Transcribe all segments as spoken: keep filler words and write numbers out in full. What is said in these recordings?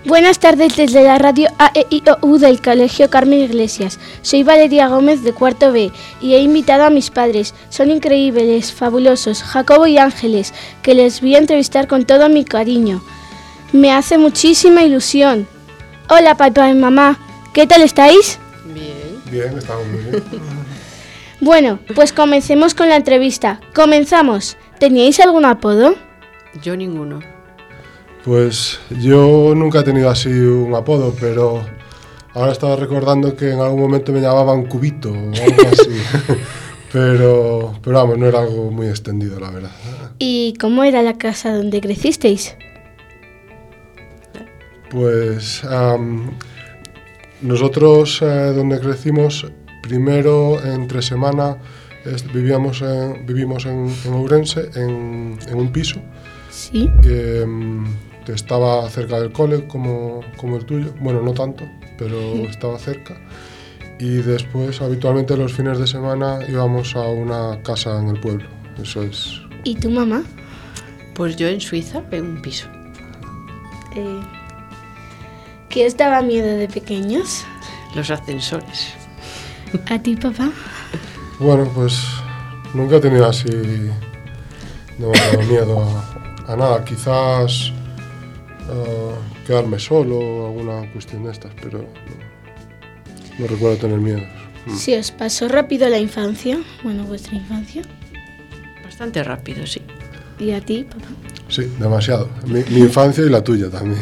Buenas tardes desde la radio A E I O U del Colegio Carmen Iglesias. Soy Valeria Gómez de cuarto B y he invitado a mis padres. Son increíbles, fabulosos, Jacobo y Ángeles, que les voy a entrevistar con todo mi cariño. Me hace muchísima ilusión. Hola papá y mamá, ¿qué tal estáis? Bien. Bien, estamos muy bien. Bueno, pues comencemos con la entrevista. Comenzamos. ¿Teníais algún apodo? Yo ninguno. Pues yo nunca he tenido así un apodo, pero ahora estaba recordando que en algún momento me llamaban Cubito o algo así. pero, pero vamos, no era algo muy extendido, la verdad. ¿Y cómo era la casa donde crecisteis? Pues um, nosotros eh, donde crecimos, primero entre semana es, vivíamos en, vivimos en, en Ourense, en, en un piso. Sí. Eh, que estaba cerca del cole, como, como el tuyo. Bueno, no tanto, pero estaba cerca. Y después, habitualmente los fines de semana íbamos a una casa en el pueblo. Eso es. ¿Y tu mamá? Pues yo en Suiza, en un piso. Eh, ¿Qué os daba miedo de pequeños? Los ascensores. ¿A ti, papá? Bueno, pues nunca he tenido así demasiado miedo a, a nada. Quizás uh, quedarme solo o alguna cuestión de estas, pero no, no recuerdo tener miedo. ¿Si os pasó rápido la infancia? Bueno, vuestra infancia. Bastante rápido, sí. ¿Y a ti, papá? Sí, demasiado. Mi, mi infancia y la tuya también.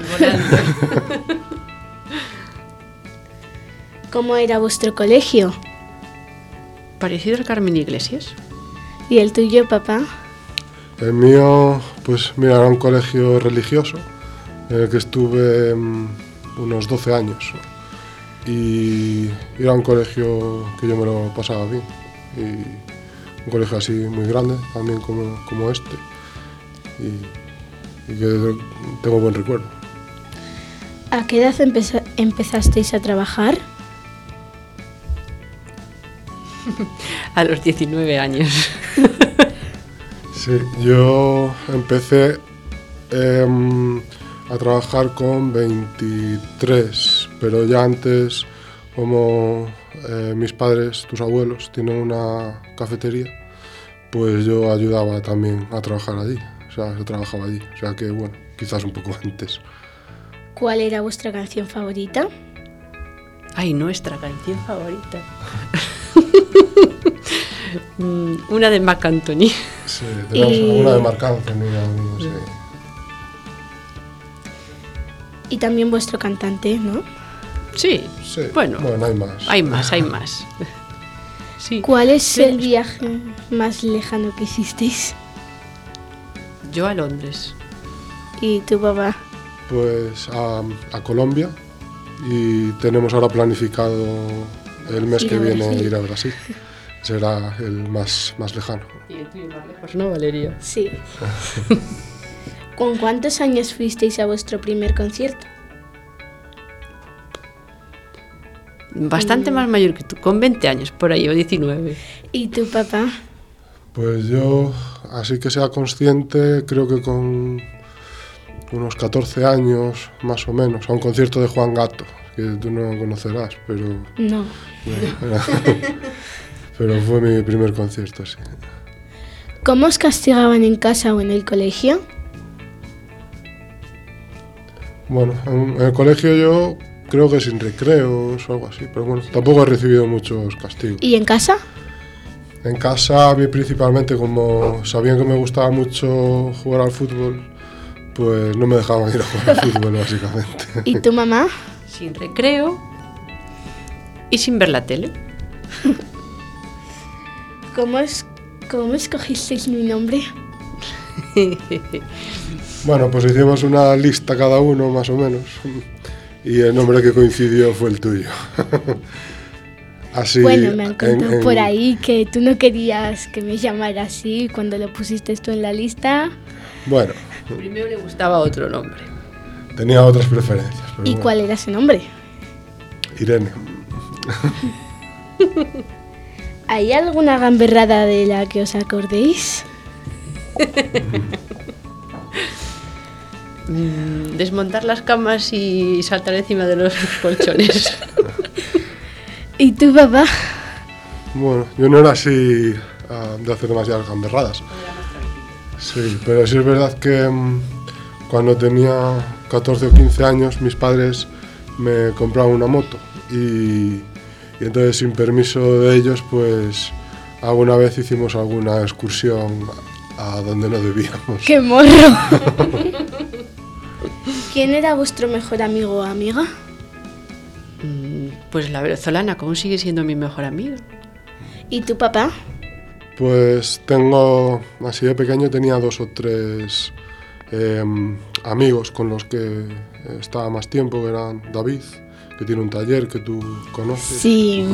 ¿Cómo era vuestro colegio? Parecido al Carmen Iglesias. ¿Y el tuyo, papá? El mío, pues mira, era un colegio religioso en el que estuve um, unos doce años. Y era un colegio que yo me lo pasaba bien. Y un colegio así muy grande, también como, como este. Y, y que tengo buen recuerdo. ¿A qué edad empeza- empezasteis a trabajar? A los diecinueve años. Sí, yo empecé eh, a trabajar con veintitrés, pero ya antes, como eh, mis padres, tus abuelos, tienen una cafetería, pues yo ayudaba también a trabajar allí, o sea, yo trabajaba allí, o sea que bueno, quizás un poco antes. ¿Cuál era vuestra canción favorita? Ay, nuestra canción favorita. Una de Marc Anthony. Sí, tenemos Y- una de Marc Anthony, no sé. Y también vuestro cantante, ¿no? Sí, Sí, bueno, bueno, hay más. hay más, hay más. Sí. ¿Cuál es el viaje más lejano que hicisteis? Yo a Londres. ¿Y tu papá? Pues a, a Colombia y tenemos ahora planificado el mes Ir que a viene Brasil. ir a Brasil. Será el más, más lejano. Y el tuyo más lejos, ¿no, Valeria? Sí. ¿Con cuántos años fuisteis a vuestro primer concierto? Bastante más mayor que tú, con veinte años, por ahí, o diecinueve. ¿Y tu papá? Pues yo, así que sea consciente, creo que con unos catorce años, más o menos, a un concierto de Juan Gato, que tú no conocerás, pero, No. pero fue mi primer concierto, sí. ¿Cómo os castigaban en casa o en el colegio? Bueno, en, en el colegio yo creo que sin recreos o algo así, pero bueno, tampoco he recibido muchos castigos. ¿Y en casa? En casa, a mí principalmente, como sabían que me gustaba mucho jugar al fútbol, pues no me dejaban ir a jugar al fútbol, básicamente. ¿Y tu mamá? Sin recreo y sin ver la tele. ¿Cómo, es, cómo escogisteis mi nombre? Bueno, pues hicimos una lista cada uno, más o menos, y el nombre que coincidió fue el tuyo. Así, Bueno, me han contado en- en- por ahí que tú no querías que me llamara así cuando lo pusiste tú en la lista. Bueno, Primero le gustaba otro nombre. tenía otras preferencias. Pero ¿Y bueno. cuál era ese nombre? Irene. ¿Hay alguna gamberrada de la que os acordéis? Mm, desmontar las camas y saltar encima de los colchones. ¿Y tu papá? Bueno, yo no era así uh, de hacer demasiadas gamberradas. Sí, pero sí es verdad que um, cuando tenía catorce o quince años mis padres me compraron una moto y, y entonces sin permiso de ellos pues alguna vez hicimos alguna excursión a donde no debíamos. ¡Qué morro! ¿Quién era vuestro mejor amigo o amiga? Mm, pues la venezolana, ¿cómo sigue siendo mi mejor amigo? ¿Y tu papá? Pues tengo, así de pequeño tenía dos o tres eh, amigos con los que estaba más tiempo, que eran David, que tiene un taller que tú conoces. Sí.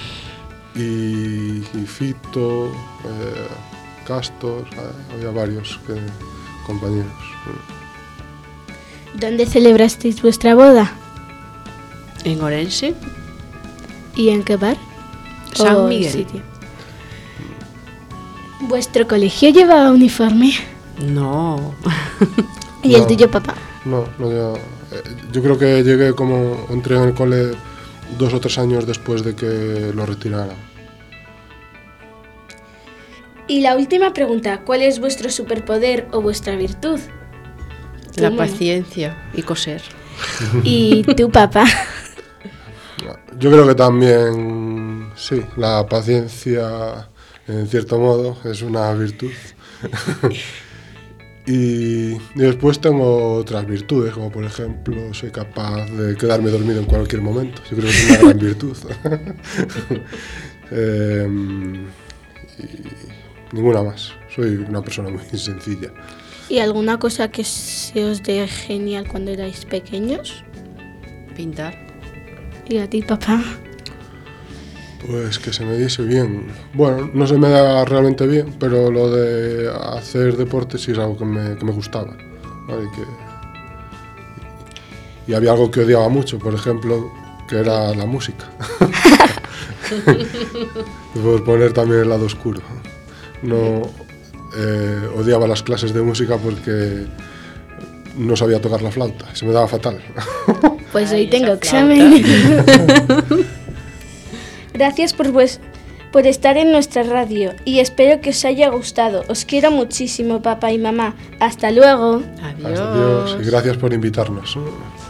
Y, y Fito, eh, Castor, eh, había varios que, compañeros. ¿Dónde celebrasteis vuestra boda? En Orense. ¿Y en qué bar? San ¿O Miguel. sitio? ¿Vuestro colegio llevaba uniforme? No. ¿Y el No. tuyo, papá? No, no yo, eh, yo creo que llegué como, entré en el cole dos o tres años después de que lo retiraran. Y la última pregunta, ¿cuál es vuestro superpoder o vuestra virtud? La Tu mamá. paciencia y coser. ¿Y tu papá? Yo creo que también, sí, la paciencia, en cierto modo, es una virtud. y, y después tengo otras virtudes, como por ejemplo, soy capaz de quedarme dormido en cualquier momento. Yo creo que es una gran virtud. eh, y ninguna más. Soy una persona muy sencilla. ¿Y alguna cosa que se os dé genial cuando erais pequeños? Pintar. ¿Y a ti, papá? Pues que se me diese bien. Bueno, no se me da realmente bien, pero lo de hacer deporte sí es algo que me, que me gustaba. ¿Vale? Que, y había algo que odiaba mucho, por ejemplo, que era la música. Puedo poner también el lado oscuro. No eh, odiaba las clases de música porque no sabía tocar la flauta, se me daba fatal. Pues Ay, hoy tengo esa examen. Gracias por, vues- por estar en nuestra radio y espero que os haya gustado. Os quiero muchísimo, papá y mamá. Hasta luego. Adiós. Adiós y gracias por invitarnos.